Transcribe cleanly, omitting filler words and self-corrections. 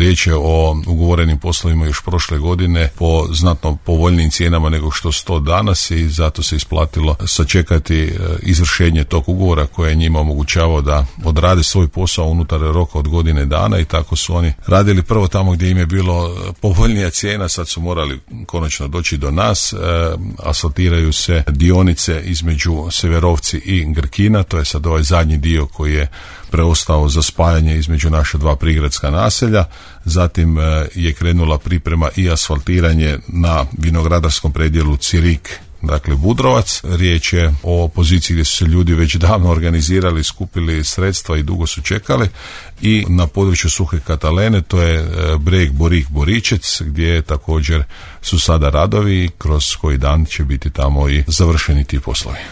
Riječ je o ugovorenim poslovima još prošle godine po znatno povoljnijim cijenama nego što su to danas i zato se isplatilo sačekati izvršenje tog ugovora koje je njima omogućavao da odrade svoj posao unutar roka od godine dana i tako su oni radili prvo tamo gdje im je bilo povoljnija cijena, sad su morali konačno doći do nas. Asfaltiraju se dionice između Severovci i Grkina, to je sad ovaj zadnji dio koji je preostao za spajanje između naša dva prigradska naselja. Zatim je krenula priprema i asfaltiranje na vinogradarskom predjelu Cirik, dakle Budrovac. Riječ je o poziciji gdje su se ljudi već davno organizirali, skupili sredstva i dugo su čekali. I na području Suhe Katalene, to je Breg, Borik, Boričec, gdje također su sada radovi, kroz koji dan će biti tamo i završeni ti poslovi.